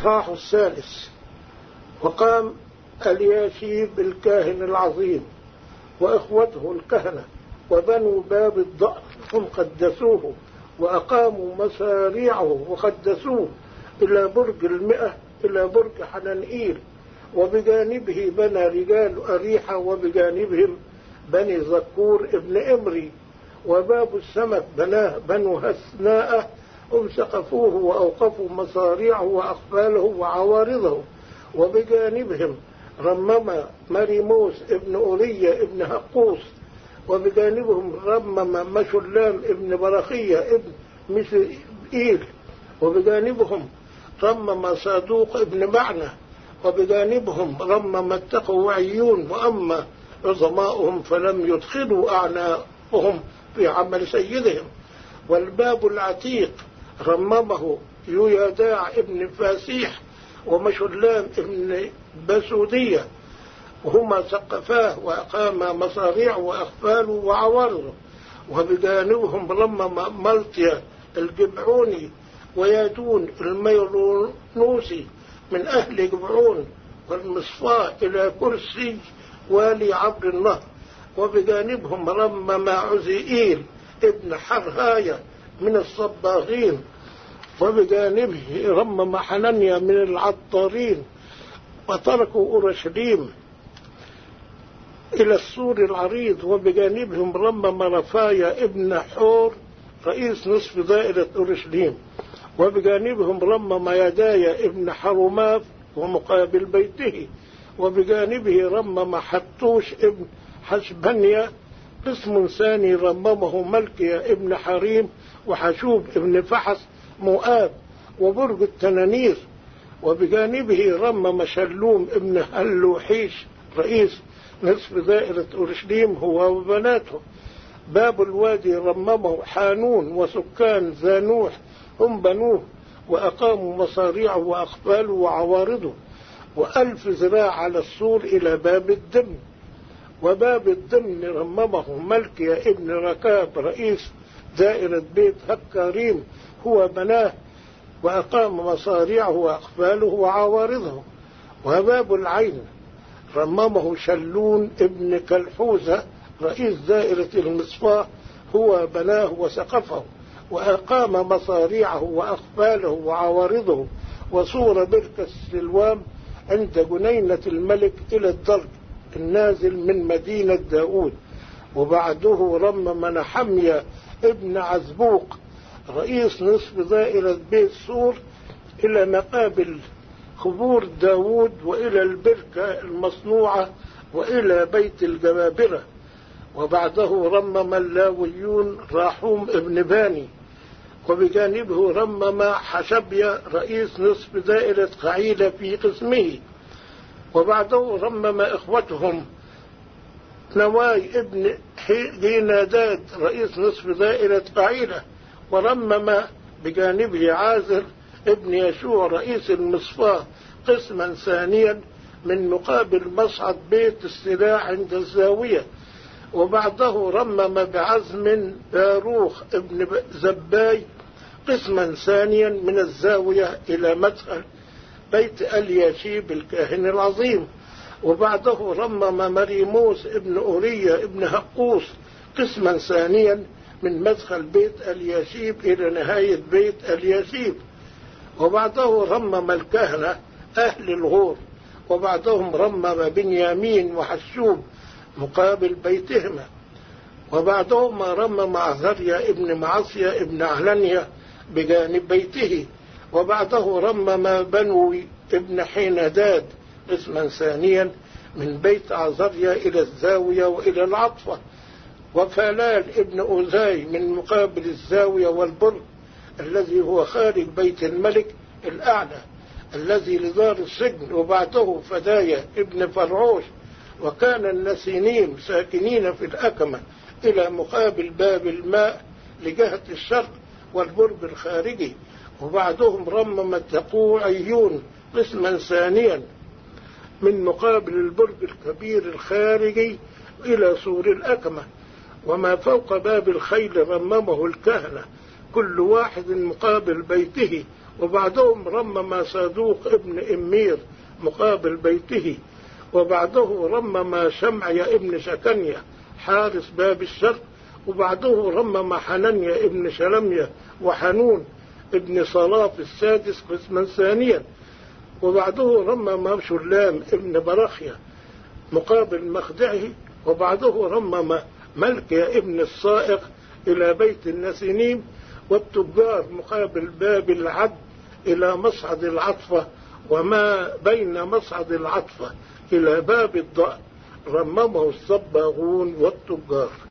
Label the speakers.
Speaker 1: الإصحاح الثالث. وقام الياشيب الكاهن العظيم وإخوته الكهنة وبنوا باب الضأن، هم قدسوه وأقاموا مساريعه وقدسوه إلى برج 100 إلى برج حنانئيل، وبجانبه بنى رجال أريحة، وبجانبهم بني زكور ابن إمري. وباب السمك بناه بنو هسناء، هم سقفوه وأوقفوا مصاريعه وأقفاله وعوارضه. وبجانبهم رمم مريموس ابن أورية ابن هقوس، وبجانبهم رمم مشلام ابن برخية ابن مسئيل، وبجانبهم رمم صادوق ابن معنى، وبجانبهم رمم التقوعيون. وأما عظماؤهم فلم يدخلوا أعناقهم في عمل سيدهم. والباب العتيق رممه يويداع ابن فاسيح ومشلام ابن بسودية، وهما سقفاه وأقام مصاريع وأقفاله وعوارضه. وبجانبهم رمم ملطيا الجبعوني ويادون الميرونوسي من أهل جبعون، والمصفاة إلى كرسي والي عبر النهر. وبجانبهم رمم عزيئيل ابن حرهاية من الصباغين، وبجانبه رمم حنانيا من العطارين. وتركوا أورشليم إلى السور العريض. وبجانبهم رمم رفايا ابن حور رئيس نصف دائرة أورشليم. وبجانبهم رمم يدايا ابن حرماف ومقابل بيته. وبجانبه رمم حتوش ابن حشبنيا. قسم ثاني رممه ملكيا ابن حريم وحشوب ابن فحس مؤاب وبرج التنانير. وبجانبه رمم شلوم ابن هلوحيش رئيس نصف دائرة أورشليم هو وبناته. باب الوادي رممه حانون وسكان زانوح، هم بنوه وأقاموا مصاريعه وأقفاله وعوارضه. 1000 ذراع على السور إلى باب الدمن. وباب الدمن رممه ملكيا ابن ركاب رئيس دائرة بيت هكاريم، هو بناه وأقام مصاريعه وأقفاله وعوارضه. وباب العين رممه شلون ابن كلحوزة رئيس دائرة المصفاة، هو بناه وسقفه وأقام مصاريعه وأقفاله وعوارضه. وصور برك السلوام عند جنينة الملك إلى الدرج النازل من مدينة داود. وبعده رمم نحميا ابن عزبوق رئيس نصف دائرة بيت سور إلى مقابل قبور داود وإلى البركة المصنوعة وإلى بيت الجبابرة. وبعده رمم اللاويون راحوم ابن باني. وبجانبه رمم حشبيا رئيس نصف دائرة قعيلة في قسمه. وبعده رمم إخوتهم نواي ابن جيناداد رئيس نصف دائرة قعيلة. ورمم بجانبه عازر ابن يشوع رئيس المصفاة قسما ثانيا من مقابل مصعد بيت السلاح عند الزاوية. وبعده رمم بعزم باروخ ابن زباي قسما ثانيا من الزاوية إلى مدخل بيت الياشيب الكاهن العظيم. وبعده رمم مريموس ابن أورية ابن هقوس قسما ثانيا من مدخل بيت الياشيب إلى نهاية بيت الياشيب. وبعده رمم الكهنة أهل الغور. وبعدهم رمم بنيامين وحشوب مقابل بيتهما. وبعدهما رمم عزريا ابن معصية ابن علانيا بجانب بيته. وبعده رمم بنوي ابن حينداد قسما ثانيا من بيت عزريا إلى الزاوية وإلى العطفة. وفلال ابن أوزاي من مقابل الزاوية والبرج الذي هو خارج بيت الملك الأعلى الذي لدار السجن. وبعده فدايا ابن فرعوش. وكان النسينيم ساكنين في الأكمة إلى مقابل باب الماء لجهة الشرق والبرج الخارجي. وبعدهم رمم التقوعيون قسما ثانيا من مقابل البرج الكبير الخارجي إلى سور الأكمة. وما فوق باب الخيل رممه الكهنة كل واحد مقابل بيته وبعدهم رمم صادوق ابن إمير مقابل بيته، وبعده رمم شمعي ابن شكنية حارس باب الشرق، وبعده رمم حننيا ابن شلمية وحنون ابن صلاف السادس قسما ثانيا، وبعده رمم شلام ابن برخية مقابل مخدعه، وبعده رمم ملكيا ابن الصائغ إلى بيت النسينيم، والتجار مقابل باب العبد إلى مصعد العطفة، وما بين مصعد العطفة إلى باب الضأن رممه الصباغون والتجار.